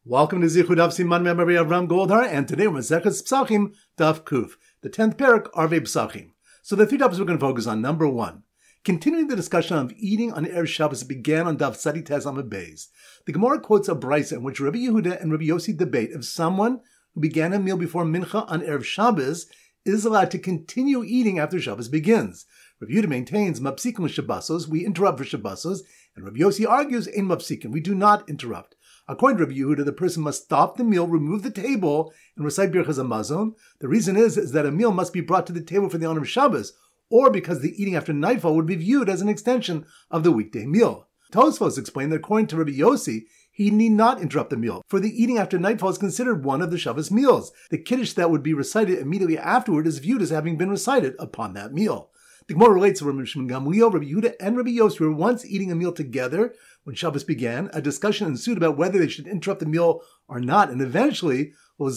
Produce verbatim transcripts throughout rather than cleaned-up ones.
Welcome to Zichud Daf Siman Mem Rabbi Avram Goldhar, and today we're Maseches Psachim Daf Kuf, the tenth parak Arvei Psachim. So the three topics we're going to focus on. Number one, continuing the discussion of eating on Erev Shabbos that began on Daf Tzadi Tes Amud Beis. The Gemara quotes a brisa in which Rabbi Yehuda and Rabbi Yossi debate if someone who began a meal before Mincha on Erev Shabbos is allowed to continue eating after Shabbos begins. Rabbi Yehuda maintains Mapsikim Shabbosos, we interrupt for Shabbosos, and Rabbi Yossi argues in Mapsikim, we do not interrupt. According to Rabbi Yehuda, the person must stop the meal, remove the table, and recite Birchas Hamazon. The reason is, is that a meal must be brought to the table for the honor of Shabbos, or because the eating after nightfall would be viewed as an extension of the weekday meal. Tosfos explained that according to Rabbi Yossi, he need not interrupt the meal, for the eating after nightfall is considered one of the Shabbos meals. The Kiddush that would be recited immediately afterward is viewed as having been recited upon that meal. The Gemara relates to Rabbi Shimon Gamliel, Rabbi Yehuda, and Rabbi Yossi were once eating a meal together when Shabbos began. A discussion ensued about whether they should interrupt the meal or not, and eventually,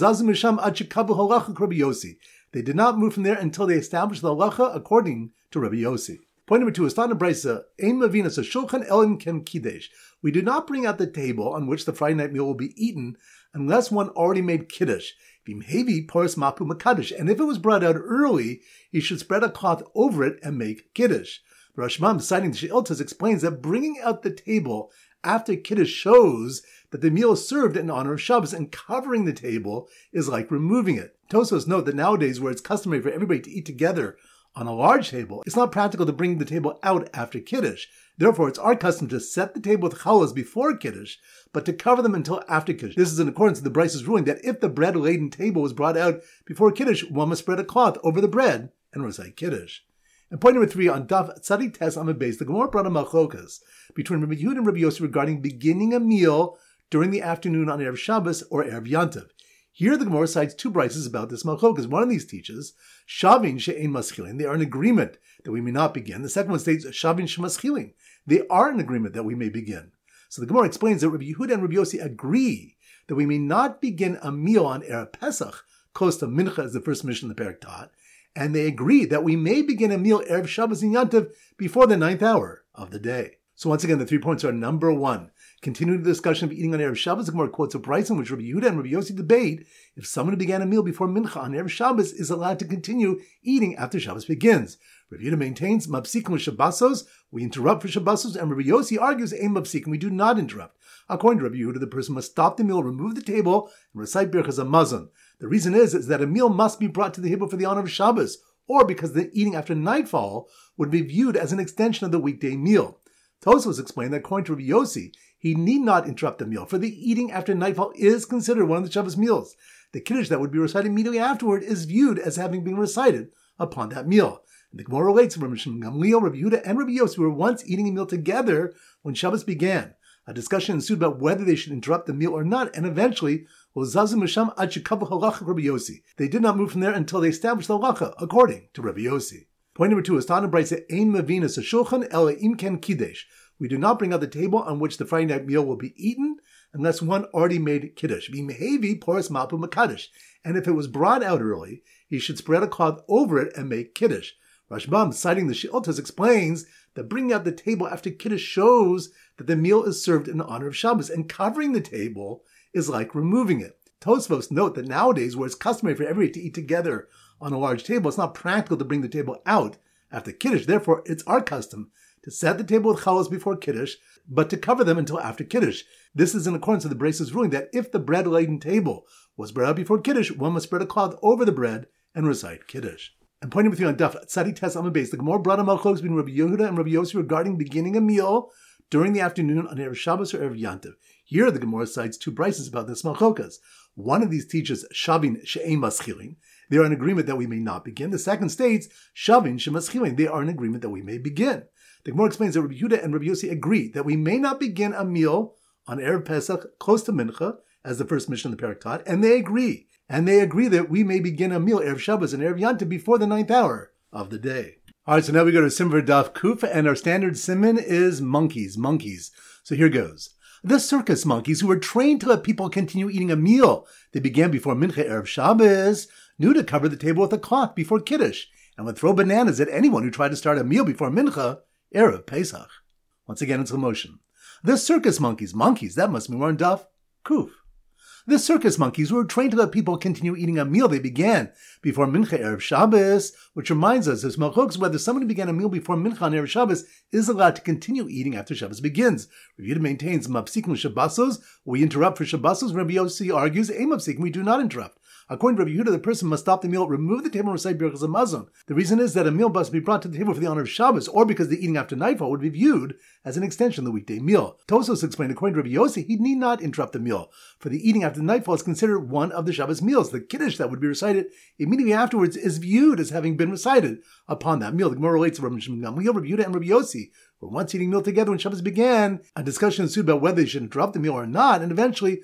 they did not move from there until they established the halacha according to Rabbi Yossi. Point number two is Tana Brisa, Ein Mavinas, a Shulchan Elim Ken Kiddush. We do not bring out the table on which the Friday night meal will be eaten unless one already made Kiddush. Bimhevi Poris Mapu Makadish. And if it was brought out early, he should spread a cloth over it and make Kiddush. The Rashbam, citing the She'iltas, explains that bringing out the table after Kiddush shows that the meal is served in honor of Shabbos, and covering the table is like removing it. Tosfos note that nowadays, where it's customary for everybody to eat together on a large table, it's not practical to bring the table out after Kiddush. Therefore, it's our custom to set the table with challahs before Kiddush, but to cover them until after Kiddush. This is in accordance with the Brisa's ruling that if the bread-laden table was brought out before Kiddush, one must spread a cloth over the bread and recite Kiddush. And point number three, on Daf Tzadi Tes Amud Beis, the Gemara brought a machlokas between Rabbi Yehuda and Rabbi Yossi regarding beginning a meal during the afternoon on Erev Shabbos or Erev Yantav. Here the Gemara cites two brises about this machlokas. One of these teaches, Shavin she'ein maschilin, they are in agreement that we may not begin. The second one states, Shavin she'maschilin, they are in agreement that we may begin. So the Gemara explains that Rabbi Yehuda and Rabbi Yossi agree that we may not begin a meal on Erev Pesach, close to Mincha as the first mission in the Perek taught, and they agree that we may begin a meal Erev Shabbos and Yantav before the ninth hour of the day. So once again, the three points are: number one, continuing the discussion of eating on Erev Shabbos, the Gemara quotes a brisa in which Rabbi Yehuda and Rabbi Yossi debate if someone who began a meal before Mincha on Erev Shabbos is allowed to continue eating after Shabbos begins. Rabbi Yehuda maintains, Mapsikim with Shabbosos, we interrupt for Shabbosos, and Rabbi Yossi argues, Ein Mapsikim, we do not interrupt. According to Rabbi Yehuda, the person must stop the meal, remove the table, and recite Birchas Hamazon. The reason is, is that a meal must be brought to the table for the honor of Shabbos, or because the eating after nightfall would be viewed as an extension of the weekday meal. Tosfos explained that according to Rabbi Yossi, he need not interrupt the meal, for the eating after nightfall is considered one of the Shabbos meals. The Kiddush that would be recited immediately afterward is viewed as having been recited upon that meal. And the Gemara relates from Rabbi Shimon Gamliel, Rabbi Yehuda, and Rabbi Yossi were once eating a meal together when Shabbos began. A discussion ensued about whether they should interrupt the meal or not, and eventually, they did not move from there until they established the halacha according to Rabbi Yossi. Point number two is Tana Brisa, Ein Mavinas, a Shulchan Ela Im Ken Kiddush. We do not bring out the table on which the Friday night meal will be eaten unless one already made Kiddush. B'mehevi Poris Mapu Makadish. And if it was brought out early, he should spread a cloth over it and make Kiddush. Rashbam, citing the She'iltas, explains that bringing out the table after Kiddush shows that the meal is served in honor of Shabbos, and covering the table is like removing it. Tosfos note that nowadays, where it's customary for everybody to eat together on a large table, it's not practical to bring the table out after Kiddush. Therefore, it's our custom to set the table with challahs before Kiddush, but to cover them until after Kiddush. This is in accordance with the Brisa's ruling that if the bread-laden table was brought out before Kiddush, one must spread a cloth over the bread and recite Kiddush. And pointing with you on Daf Tzadi Tes Amud Beis, the Gemara brought a malchos between Rabbi Yehuda and Rabbi Yossi regarding beginning a meal during the afternoon on Erev Shabbos or Erev Yantav. Here, the Gemara cites two brises about this malchokas. One of these teaches Shavin she'ein maschilin. They are in agreement that we may not begin. The second states Shavin she'maschilin. They are in agreement that we may begin. The Gemara explains that Rabbi Yehuda and Rabbi Yossi agree that we may not begin a meal on Erev Pesach close to Mincha, as the first mission of the Perek taught, and they agree. And they agree that we may begin a meal Erev Shabbos and Erev Yantav before the ninth hour of the day. All right, so now we go to Simver Daf Kuf, and our standard simon is monkeys, monkeys. So here goes. The circus monkeys, who were trained to let people continue eating a meal they began before Mincha Erev Shabbos, knew to cover the table with a cloth before Kiddush, and would throw bananas at anyone who tried to start a meal before Mincha Erev Pesach. Once again, it's a motion. The circus monkeys, monkeys, that must be more on Daf Kuf. The circus monkeys were trained to let people continue eating a meal they began before Mincha Erev Shabbos, which reminds us there's malchus whether someone who began a meal before Mincha on Erev Shabbos is allowed to continue eating after Shabbos begins. Rav Yehuda maintains mafsikim Shabbosos, we interrupt for Shabbosos. Rabbi Yossi argues, a mafsikim, we do not interrupt. According to Rabbi Yehuda, the person must stop the meal, remove the table, and recite Birchas Hamazon. The reason is that a meal must be brought to the table for the honor of Shabbos, or because the eating after nightfall would be viewed as an extension of the weekday meal. Tosfos explained, according to Rabbi Yossi, he need not interrupt the meal, for the eating after nightfall is considered one of the Shabbos meals. The Kiddush that would be recited immediately afterwards is viewed as having been recited upon that meal. The Gemara relates to Rabbi Gamliel, Rabbi Yehuda, and Rabbi Yossi were once eating meal together when Shabbos began. A discussion ensued about whether they should interrupt the meal or not, and eventually,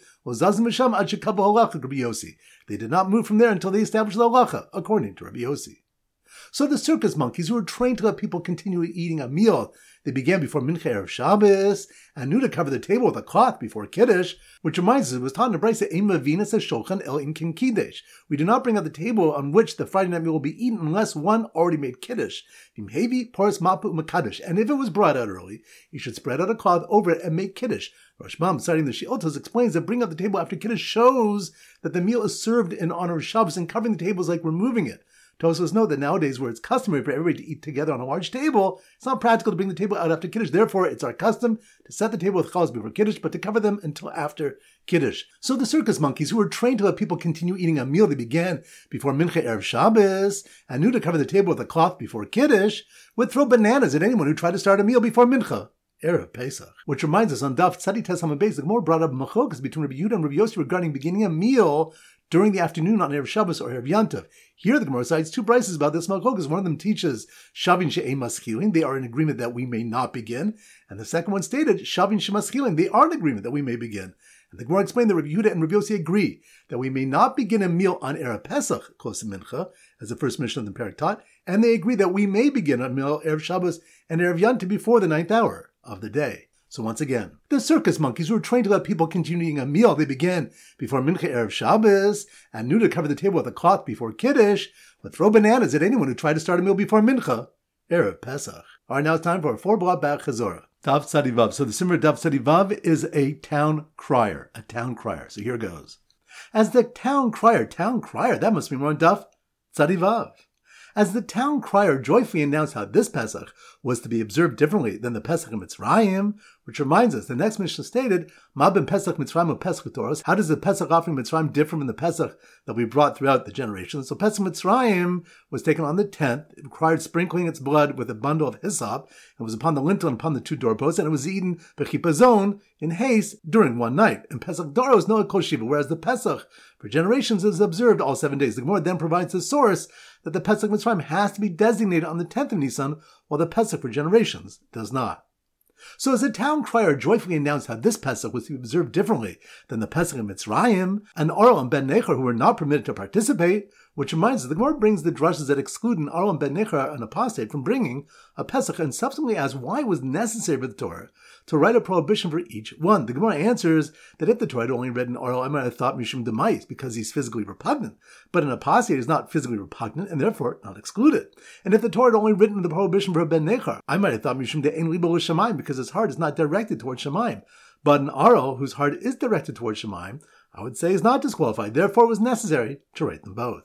they did not move from there until they established the halacha, according to Rabbi Yossi. So the circus monkeys, who were trained to let people continue eating a meal they began before Mincha Erev Shabbos, and knew to cover the table with a cloth before Kiddush, which reminds us it was taught in the Brisa, Ein Mavinas Shulchan El In Kin Kiddush. We do not bring out the table on which the Friday night meal will be eaten unless one already made Kiddush. Vimhevi Poris Mapu Makadosh. And if it was brought out early, you should spread out a cloth over it and make Kiddush. Rashbam, citing the She'otos, explains that bringing out the table after Kiddush shows that the meal is served in honor of Shabbos, and covering the table is like removing it. Tosfos note that nowadays, where it's customary for everybody to eat together on a large table, it's not practical to bring the table out after Kiddush. Therefore, it's our custom to set the table with chalas before Kiddush, but to cover them until after Kiddush. So the circus monkeys, who were trained to let people continue eating a meal they began before Mincha Erev Shabbos, and knew to cover the table with a cloth before Kiddush, would throw bananas at anyone who tried to start a meal before Mincha Erev Pesach. Which reminds us, on Daf Tzadi Tes Hamad Beis, the Gemara brought up machlokas between Rabbi Yehuda and Rabbi Yossi regarding beginning a meal during the afternoon on Erev Shabbos or Erev Yantav. Here the Gemara cites two brises about this machlokas. One of them teaches Shavin she'ein maschilin, they are in agreement that we may not begin. And the second one stated Shavin she'maschilin, they are in agreement that we may begin. And the Gemara explained that Rabbi Yehuda and Rabbi Yossi agree that we may not begin a meal on Erev Pesach, close to Mincha, as the first mission of the Perek taught, and they agree that we may begin a meal Erev Shabbos and Erev Yantav before the ninth hour of the day. So once again, the circus monkeys, who were trained to let people continue eating a meal they began before Mincha Erev Shabbos, and knew to cover the table with a cloth before Kiddush, would throw bananas at anyone who tried to start a meal before Mincha Erev Pesach. All right, now it's time for a four-block back Chazorah. Daf Tzadi Vav. So the Simmer Daf Tzadi Vav is a town crier, a town crier. So here goes. As the town crier, town crier, that must be more on Daf Tzadi Vav. As the town crier joyfully announced how this Pesach was to be observed differently than the Pesach in Mitzrayim, which reminds us, the next Mishnah stated, Ma ben Pesach Mitzrayim or Pesach Toros. How does the Pesach offering Mitzrayim differ from the Pesach that we brought throughout the generations? So Pesach Mitzrayim was taken on the tenth. It required sprinkling its blood with a bundle of hyssop. It was upon the lintel and upon the two doorposts, and it was eaten b'chipazon, in haste, during one night. And Pesach Doros no kol shiva, whereas the Pesach for generations is observed all seven days. The Gemara then provides the source that the Pesach Mitzrayim has to be designated on the tenth of Nisan, while the Pesach for generations does not. So as the town crier joyfully announced how this Pesach was to be observed differently than the Pesach in Mitzrayim, and Arel and Ben Necher, who were not permitted to participate, which reminds us, the Gemara brings the drushes that exclude an Arel and Ben Necher, an apostate, from bringing a Pesach, and subsequently asks why it was necessary for the Torah to write a prohibition for each one. The Gemara answers that if the Torah had only read an Arel, I might have thought Mishum Demais, because he's physically repugnant. But an apostate is not physically repugnant, and therefore not excluded. And if the Torah had only written the prohibition for a Ben Necher, I might have thought Mishum De'en Libo L'Shamayim, because his heart is not directed towards Shemaim. But an Arel, whose heart is directed towards Shemaim, I would say is not disqualified. Therefore it was necessary to write them both.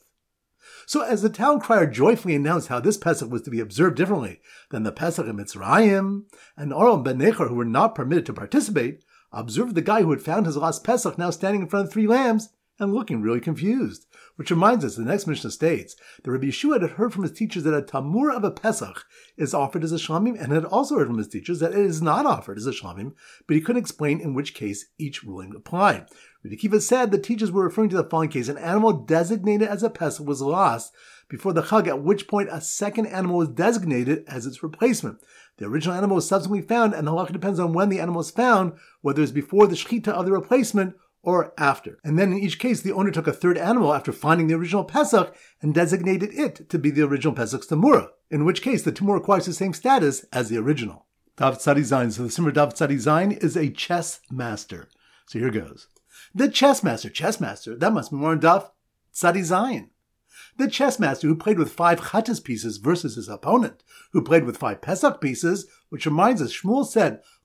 So as the town crier joyfully announced how this Pesach was to be observed differently than the Pesach in Mitzrayim, and Arel and Ben Necher, who were not permitted to participate, observed the guy who had found his lost Pesach now standing in front of three lambs and looking really confused. Which reminds us, the next Mishnah states that Rabbi Yeshua had heard from his teachers that a tamur of a Pesach is offered as a shlamim, and had also heard from his teachers that it is not offered as a shlamim, but he couldn't explain in which case each ruling applied. Rabbi Akiva said the teachers were referring to the following case: an animal designated as a Pesach was lost before the Chag, at which point a second animal was designated as its replacement. The original animal was subsequently found, and the halakha depends on when the animal is found, whether it's before the shechita of the replacement or after. And then in each case, the owner took a third animal after finding the original Pesach and designated it to be the original Pesach's Tamura, in which case the Tamura acquires the same status as the original. Daf Tzadi Zayin. So the Simmer Daf Tzadi Zayin is a chess master. So here goes. The chess master, chess master, that must be more in Daf Tzadi Zayin. The chess master who played with five Chattas pieces versus his opponent, who played with five Pesach pieces, which reminds us, Shmuel said,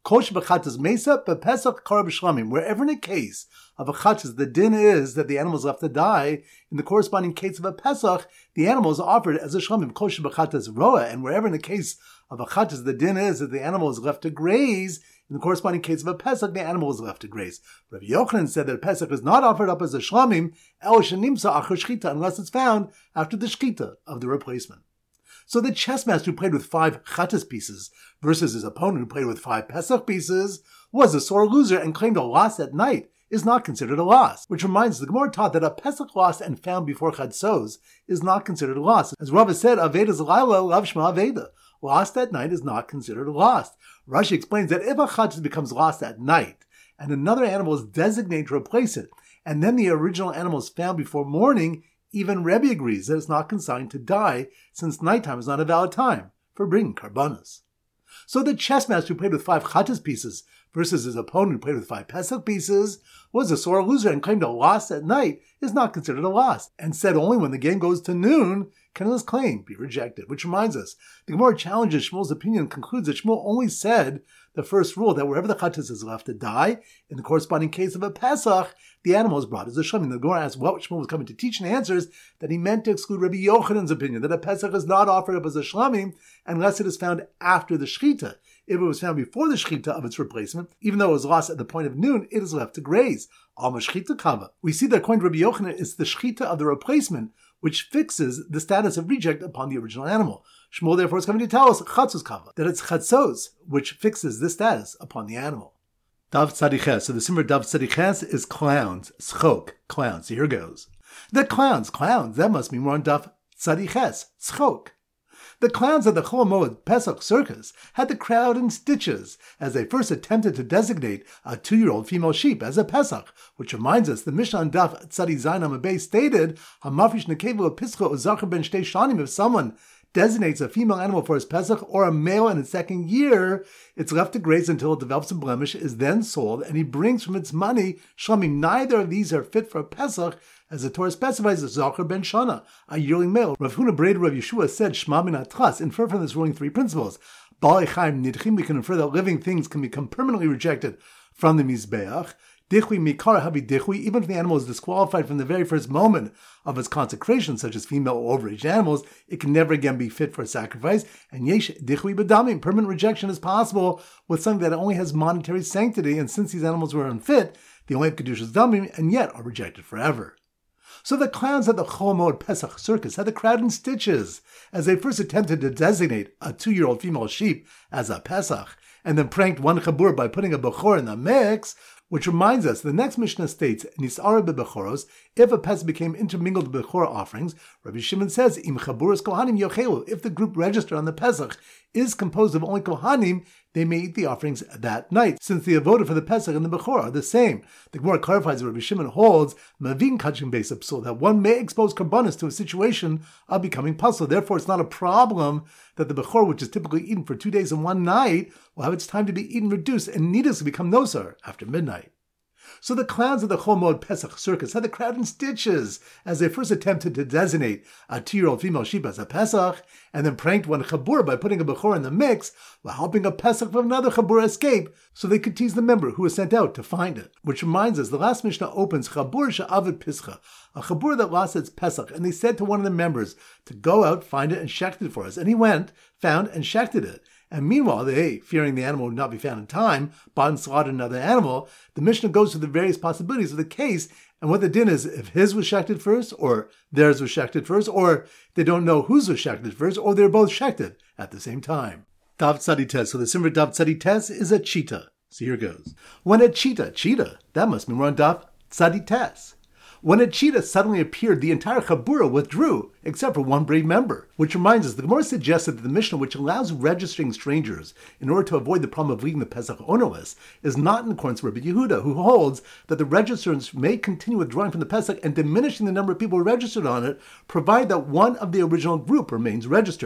Kosh b'chatas mesa b'pesach kar b'shlamim. Wherever in a case of a chatas, the din is that the animal is left to die. In the corresponding case of a pesach, the animal is offered as a shlamim. Kosh b'chatas roa. And wherever in the case of a chatas, the din is that the animal is left to graze. In the corresponding case of a pesach, the animal is left to graze. Rabbi Yochanan said that a pesach is not offered up as a shlamim el shenimsa achar shchita unless it's found after the shchita of the replacement. So the chess master who played with five chatas pieces versus his opponent who played with five pesach pieces was a sore loser and claimed a loss at night is not considered a loss. Which reminds us, the Gemara taught that a pesach lost and found before chatzos is not considered a loss. As Rava said, Aveda Zalayla Lav Shema Aveda. Lost at night is not considered a loss. Rashi explains that if a chatas becomes lost at night and another animal is designated to replace it, and then the original animal is found before morning, even Rebbe agrees that it's not consigned to die, since nighttime is not a valid time for bringing karbanos. So the chess master who played with five chatas pieces versus his opponent who played with five pesach pieces was a sore loser and claimed a loss at night is not considered a loss, and said only when the game goes to noon can his claim be rejected. Which reminds us, the Gemara challenges Shmuel's opinion and concludes that Shmuel only said the first rule, that wherever the chatas is left to die, in the corresponding case of a pesach, the animal is brought as a shlamim. The Gemara asks what Shmuel was coming to teach, and answers that he meant to exclude Rabbi Yochanan's opinion, that a pesach is not offered up as a shlamim unless it is found after the shchita. If it was found before the shchita of its replacement, even though it was lost at the point of noon, it is left to graze. Alma shchita kava. We see that according to Rabbi Yochanan, it's the shchita of the replacement which fixes the status of reject upon the original animal. Shmuel therefore is coming to tell us chatzos kava, that it's chatzos which fixes the status upon the animal. Dav tzadiches. So the simmer dav tzadiches is clowns. Schok, clowns. So here goes. The clowns, clowns. That must mean we're on dav tzadiches. Schok. The clowns of the Chol Moed Pesach circus had the crowd in stitches as they first attempted to designate a two-year-old female sheep as a Pesach, which reminds us the Mishnah on Daf Tzadi Zayin Amabei stated, "Hamafish nekevu pischa uzacher ben shtei shanim." If someone designates a female animal for his Pesach or a male in its second year, it's left to graze until it develops a blemish, is then sold, and he brings from its money shlamim. Neither of these are fit for a Pesach, as the Torah specifies as Zachar ben Shana, a yearling male. Rav Huna Breda Rav Yeshua said, Shema min atras, infer from this ruling three principles. Baalei chaim nidchim, we can infer that living things can become permanently rejected from the Mizbeach. Dichui mikar habi dichui, even if the animal is disqualified from the very first moment of its consecration, such as female or overaged animals, it can never again be fit for a sacrifice. And yesh dichui bedamim, permanent rejection is possible with something that only has monetary sanctity, and since these animals were unfit, they only have kedushas damim, and yet are rejected forever. So the clowns at the Chol Moed Pesach circus had the crowd in stitches as they first attempted to designate a two-year-old female sheep as a Pesach, and then pranked one chabur by putting a bechor in the mix. Which reminds us, the next Mishnah states, Nisara bebechoros, if a Pesach became intermingled with bechor offerings, Rabbi Shimon says, Im chaburas kohanim yochelu, if the group registered on the Pesach is composed of only kohanim, they may eat the offerings that night, since the avoda for the Pesach and the bechor are the same. The Gemara clarifies that Rabbi Shimon holds, Mavin kachim beis psul, that one may expose karbanos to a situation of becoming puzzle. Therefore, it's not a problem that the bechor, which is typically eaten for two days and one night, will have its time to be eaten reduced and needlessly become nosar after midnight. So the clowns of the Chol Moed Pesach circus had the crowd in stitches as they first attempted to designate a two-year-old female sheep as a Pesach, and then pranked one chabur by putting a bechor in the mix while helping a Pesach from another chabur escape so they could tease the member who was sent out to find it. Which reminds us, the last Mishnah opens chabur she'avid pischa, a chabur that lost its Pesach, and they said to one of the members to go out, find it, and shecht it for us. And he went, found, and shechted it. And meanwhile, they, fearing the animal would not be found in time, bought and slaughtered another animal. The Mishnah goes through the various possibilities of the case, and what the din is, if his was shechted first, or theirs was shechted first, or they don't know whose was shechted first, or they're both shechted at the same time. Dav Tzadi Tes. So the simmer Dav Tzadi Tes is a cheetah. So here goes. When a cheetah, cheetah, that must mean we're on Dav Tzadi Tes. When a cheetah suddenly appeared, the entire chabura withdrew, except for one brave member. Which reminds us, the Gemara suggested that the Mishnah, which allows registering strangers in order to avoid the problem of leaving the Pesach ownerless, is not in accordance with Rabbi Yehuda, who holds that the registrants may continue withdrawing from the Pesach and diminishing the number of people registered on it, provided that one of the original group remains registered.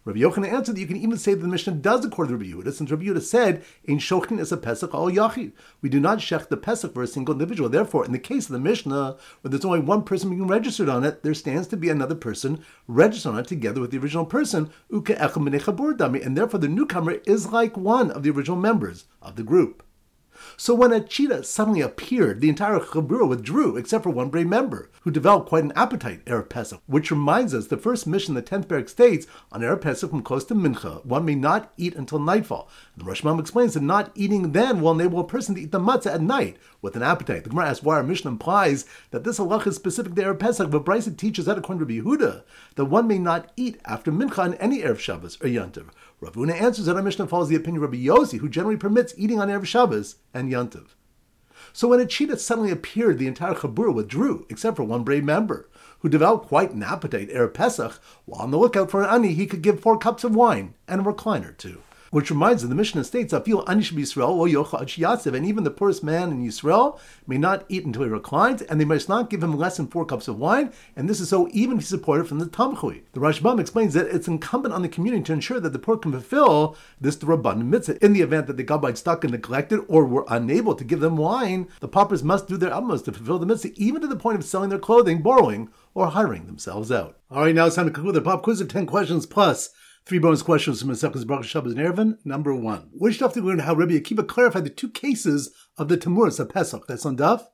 Rabbi Yochanan answered that you can even say that the Mishnah does accord to Rabbi Yehuda, since Rabbi Yehuda said, "Ein shochin is a pesach al yachid." We do not shech the pesach for a single individual. Therefore, in the case of the Mishnah, where there's only one person being registered on it, there stands to be another person registered on it together with the original person, uke echad minei chabur dami, and therefore the newcomer is like one of the original members of the group. So when a cheetah suddenly appeared, the entire Chabura withdrew, except for one brave member, who developed quite an appetite, Erev Pesach, which reminds us the first mission the tenth Perek states, on Erev Pesach from close to Mincha, one may not eat until nightfall. And Rosh Hashanah explains that not eating then will enable a person to eat the matzah at night with an appetite. The Gemara asks why our mission implies that this halach is specific to Erev Pesach, but Brisa teaches that according to Rabbi Yehuda, that one may not eat after Mincha on any Erev Shabbos or Yantiv. Rav Huna answers that our Mishnah follows the opinion of Rabbi Yossi, who generally permits eating on Erev Shabbos and Yantiv. So when a cheetah suddenly appeared, the entire Chabura withdrew, except for one brave member, who developed quite an appetite, Erev Pesach. While on the lookout for an ani, he could give four cups of wine and a recliner too. Which reminds us, the Mishnah states, "Afil anish b'Yisrael lo yochel ad sheyatzev," and even the poorest man in Yisrael may not eat until he reclines, and they must not give him less than four cups of wine, and this is so even if he's supported from the Tamchui. The Rashbam explains that it's incumbent on the community to ensure that the poor can fulfill this Rabbanan mitzvah. In the event that the Gabbai stuck and neglected or were unable to give them wine, the paupers must do their utmost to fulfill the mitzvah, even to the point of selling their clothing, borrowing, or hiring themselves out. All right, now it's time to conclude the pop quiz of ten questions plus three bonus questions from Masechtas Brachos Shabbos and Eruvin. Number one. Which daf did we learn how Rabbi Akiva clarified the two cases of the Tamuras of Pesach? That's on daf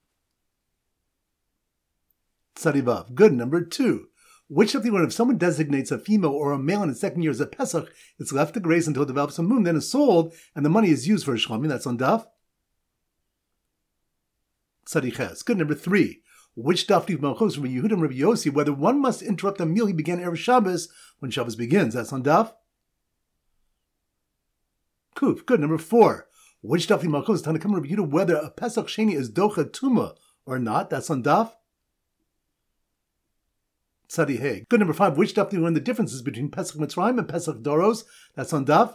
Tzadi Vav. Good. Number two. Which daf did we learn if someone designates a female or a male in his second year as a Pesach, it's left to graze until it develops a moon, then is sold, and the money is used for a shlamim? That's on daf Tzadi Ches. Good. Number three. Which daf did we learn from Yehuda and Rabbi Yossi whether one must interrupt a meal he began Erev Shabbos when Shabbos begins? That's on daf Kuf. Good. Number four. Which daf did we learn from Tanakam Rabbi Yehuda whether a Pesach Sheni is docha tuma or not? That's on daf Tzadi Hey. Good. Number five. Which daf did we learn the differences between Pesach Mitzrayim and Pesach Doros? That's on daf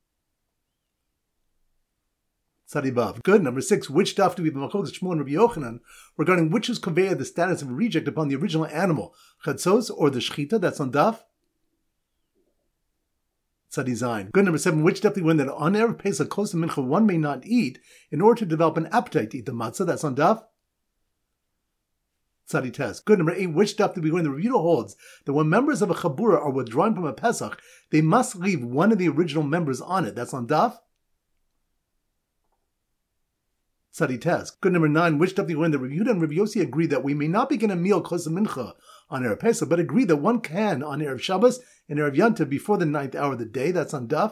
Tzadi Vav. Good. Number six. Which daf do we have Machlokas Shmuel and Rabbi Yochanan regarding which is conveyed the status of a reject upon the original animal, Chatzos or the Shechita? That's on daf Tzadi Zayin. Good. Number seven. Which daf do we learn that on Erev Pesach close to Mincha one may not eat in order to develop an appetite to eat the matzah? That's on daf Tzadi Tes. Good. Number eight. Which daf do we learn the Review holds that when members of a Chabura are withdrawn from a Pesach, they must leave one of the original members on it? That's on daf Tzadi Tes. Good. Number nine. Which daf do we learn that Rabbi Yehuda and Rabbi Yossi agree that we may not begin a meal close to Mincha on Erev Pesach, but agree that one can on Erev Shabbos and Erev Yantiv before the ninth hour of the day? That's on daf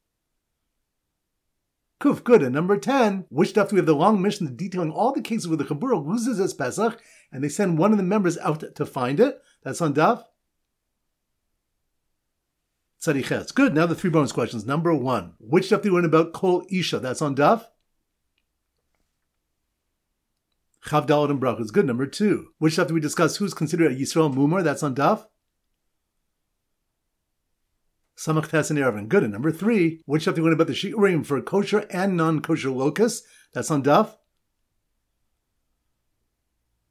Kuf. Good. And number ten. Which daf do we have the long mission detailing all the cases where the Chabura loses its Pesach and they send one of the members out to find it? That's on daf Tzadi Ches. Good. Now the three bonus questions. Number one. Which daf do we learn about Kol Isha? That's on daf Chav Daled and Brachos. Good. Number two. Which daf do we discuss who's considered a Yisrael Mumar? That's on daf Samach Tes and Eruvin. Good. And number three. Which daf do we learn about the Shiurim for kosher and non-kosher locusts? That's on daf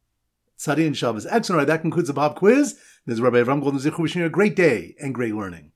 Tzadi and Shabbos. Excellent. All right, that concludes the pop quiz. This is Rabbi Avram Golden Zichu wishing you a great day and great learning.